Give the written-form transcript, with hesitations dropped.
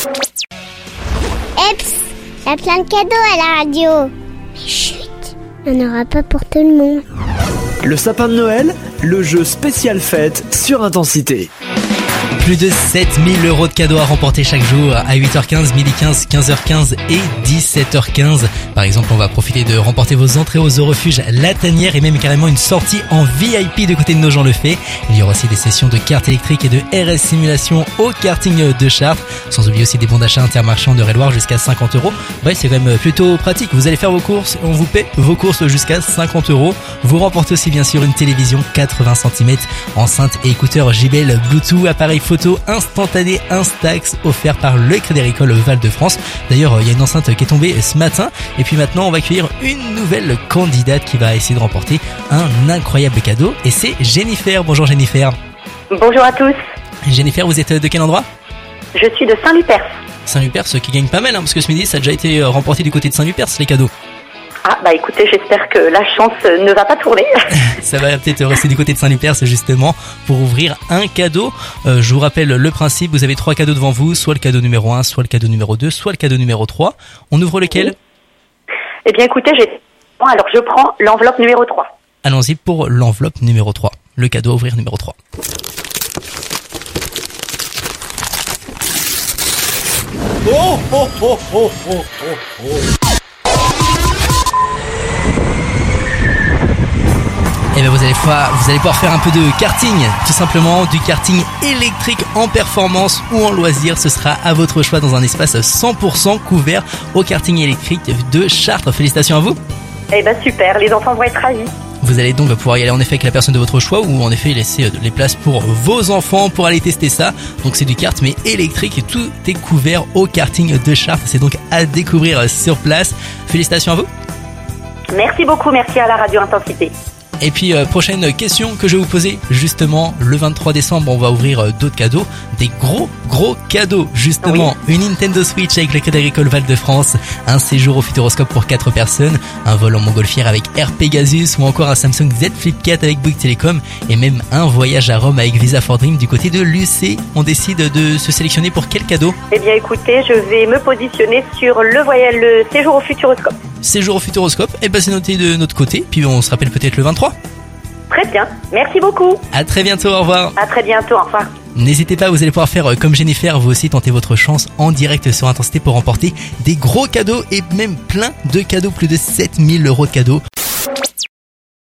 Eps, il y a plein de cadeaux à la radio. Mais chut, il n'y en aura pas pour tout le monde. Le sapin de Noël, le jeu spécial fête sur Intensité. Plus de 7000 € de cadeaux à remporter chaque jour à 8h15, 12h15, 15h15 et 17h15. Par exemple, on va profiter de remporter vos entrées au Zoo Refuge La Tanière et même carrément une sortie en VIP de côté de Nogent-le-Fait. Il y aura aussi des sessions de cartes électriques et de RS Simulation au karting de Chartres. Sans oublier aussi des bons d'achat Intermarchand de Réloir jusqu'à 50 €. Bref, c'est quand même plutôt pratique. Vous allez faire vos courses, on vous paie vos courses jusqu'à 50 €. Vous remportez aussi bien sûr une télévision 80 cm, enceinte et écouteurs JBL Bluetooth, appareil photo instantané Instax offert par le Crédit Agricole Val-de-France. D'ailleurs, il y a une enceinte qui est tombée ce matin. Et puis maintenant, on va accueillir une nouvelle candidate qui va essayer de remporter un incroyable cadeau. Et c'est Jennifer. Bonjour Jennifer. Bonjour à tous. Jennifer, vous êtes de quel endroit ? Je suis de Saint-Lupers. Saint-Lupers qui gagne pas mal, parce que ce midi, ça a déjà été remporté du côté de Saint-Lupers, les cadeaux. Ah bah écoutez, j'espère que la chance ne va pas tourner. Ça va peut-être rester du côté de Saint-Lupers justement pour ouvrir un cadeau. Je vous rappelle le principe, vous avez 3 cadeaux devant vous, soit le cadeau numéro 1, soit le cadeau numéro 2, soit le cadeau numéro 3. On ouvre lequel ? Eh bien écoutez, alors je prends l'enveloppe numéro 3. Allons-y pour l'enveloppe numéro 3, le cadeau à ouvrir numéro 3. Oh oh oh oh oh oh oh. Et bien vous allez pouvoir faire un peu de karting, tout simplement du karting électrique en performance ou en loisir. Ce sera à votre choix dans un espace 100% couvert au karting électrique de Chartres. Félicitations à vous. Eh ben super, les enfants vont être ravis. Vous allez donc pouvoir y aller en effet avec la personne de votre choix ou en effet laisser les places pour vos enfants pour aller tester ça. Donc c'est du kart mais électrique et tout est couvert au karting de Chartres. C'est donc à découvrir sur place. Félicitations à vous. Merci beaucoup, merci à la radio Intensité. Et puis prochaine question que je vais vous poser justement le 23 décembre, on va ouvrir d'autres cadeaux, des gros cadeaux justement, oui. Une Nintendo Switch avec le Crédit Agricole Val-de-France, un séjour au Futuroscope pour 4 personnes, un vol en montgolfière avec Air Pegasus ou encore un Samsung Z Flip 4 avec Bouygues Telecom et même un voyage à Rome avec Visa for Dream du côté de l'UC. On décide de se sélectionner pour quel cadeau ? Eh bien écoutez, je vais me positionner sur le séjour au Futuroscope. Séjour au Futuroscope, et ben c'est noté de notre côté, puis on se rappelle peut-être le 23. Très bien, merci beaucoup. À très bientôt, au revoir. À très bientôt, au revoir. N'hésitez pas, vous allez pouvoir faire comme Jennifer, vous aussi tenter votre chance en direct sur Intensité pour remporter des gros cadeaux et même plein de cadeaux, plus de 7000 € de cadeaux.